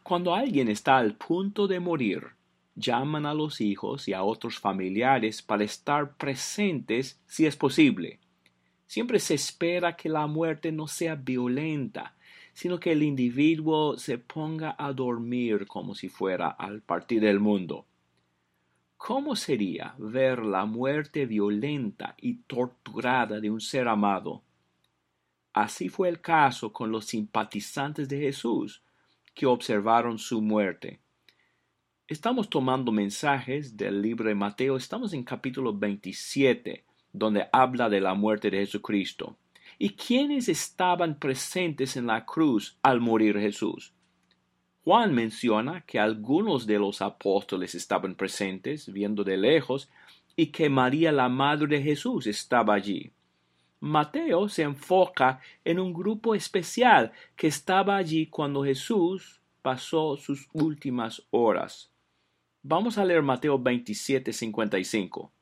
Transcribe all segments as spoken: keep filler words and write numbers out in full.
Cuando alguien está al punto de morir, llaman a los hijos y a otros familiares para estar presentes si es posible. Siempre se espera que la muerte no sea violenta, sino que el individuo se ponga a dormir como si fuera al partir del mundo. ¿Cómo sería ver la muerte violenta y torturada de un ser amado? Así fue el caso con los simpatizantes de Jesús que observaron su muerte. Estamos tomando mensajes del libro de Mateo, estamos en capítulo veintisiete, donde habla de la muerte de Jesucristo. ¿Y quiénes estaban presentes en la cruz al morir Jesús? Juan menciona que algunos de los apóstoles estaban presentes, viendo de lejos, y que María, la madre de Jesús, estaba allí. Mateo se enfoca en un grupo especial que estaba allí cuando Jesús pasó sus últimas horas. Vamos a leer Mateo veintisiete, cincuenta y cinco.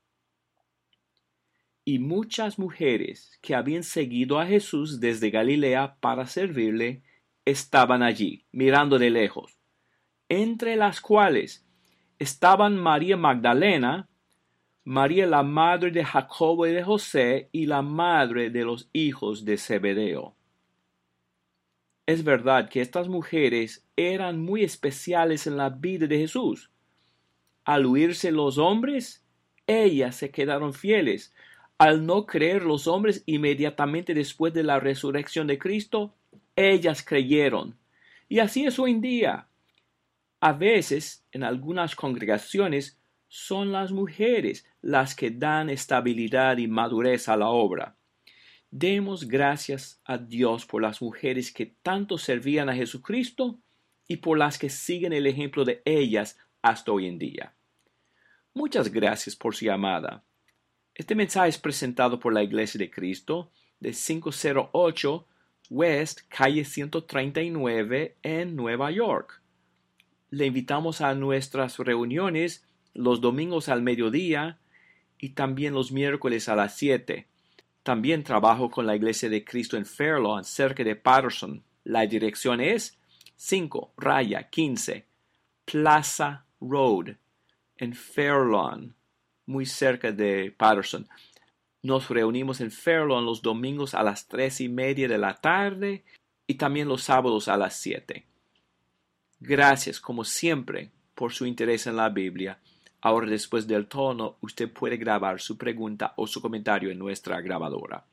Y muchas mujeres que habían seguido a Jesús desde Galilea para servirle, estaban allí, mirando de lejos, entre las cuales estaban María Magdalena, María la madre de Jacobo y de José, y la madre de los hijos de Zebedeo. Es verdad que estas mujeres eran muy especiales en la vida de Jesús. Al huirse los hombres, ellas se quedaron fieles. Al no creer los hombres inmediatamente después de la resurrección de Cristo, ellas creyeron. Y así es hoy en día. A veces, en algunas congregaciones, son las mujeres las que dan estabilidad y madurez a la obra. Demos gracias a Dios por las mujeres que tanto servían a Jesucristo y por las que siguen el ejemplo de ellas hasta hoy en día. Muchas gracias por su llamada. Este mensaje es presentado por la Iglesia de Cristo de quinientos ocho West, calle ciento treinta y nueve en Nueva York. Le invitamos a nuestras reuniones los domingos al mediodía y también los miércoles a las siete. También trabajo con la Iglesia de Cristo en Fair Lawn, cerca de Patterson. La dirección es cinco raya quince Plaza Road en Fair Lawn, muy cerca de Patterson. Nos reunimos en Fair Lawn los domingos a las tres y media de la tarde y también los sábados a las siete. Gracias, como siempre, por su interés en la Biblia. Ahora, después del tono, usted puede grabar su pregunta o su comentario en nuestra grabadora.